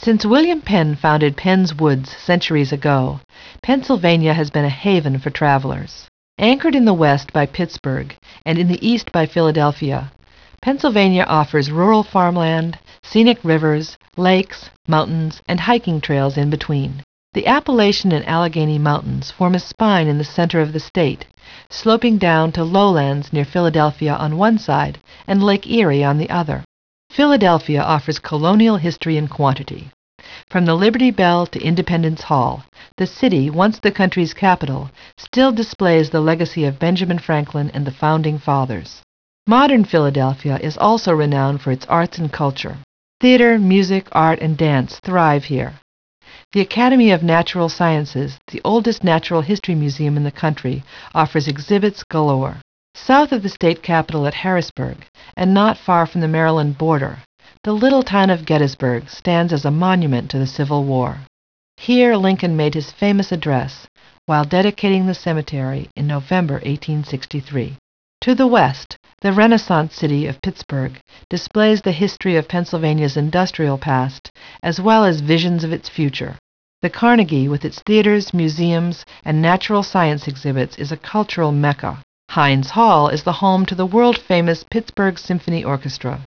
Since William Penn founded Penn's Woods centuries ago, Pennsylvania has been a haven for travelers. Anchored in the west by Pittsburgh and in the east by Philadelphia, Pennsylvania offers rural farmland, scenic rivers, lakes, mountains, and hiking trails in between. The Appalachian and Allegheny Mountains form a spine in the center of the state, sloping down to lowlands near Philadelphia on one side and Lake Erie on the other. Philadelphia offers colonial history in quantity. From the Liberty Bell to Independence Hall, the city, once the country's capital, still displays the legacy of Benjamin Franklin and the Founding Fathers. Modern Philadelphia is also renowned for its arts and culture. Theater, music, art, and dance thrive here. The Academy of Natural Sciences, the oldest natural history museum in the country, offers exhibits galore. South of the state capital at Harrisburg, and not far from the Maryland border, the little town of Gettysburg stands as a monument to the Civil War. Here Lincoln made his famous address while dedicating the cemetery in November 1863. To the west, the Renaissance city of Pittsburgh displays the history of Pennsylvania's industrial past as well as visions of its future. The Carnegie, with its theaters, museums, and natural science exhibits, is a cultural mecca. Heinz Hall is the home to the world-famous Pittsburgh Symphony Orchestra.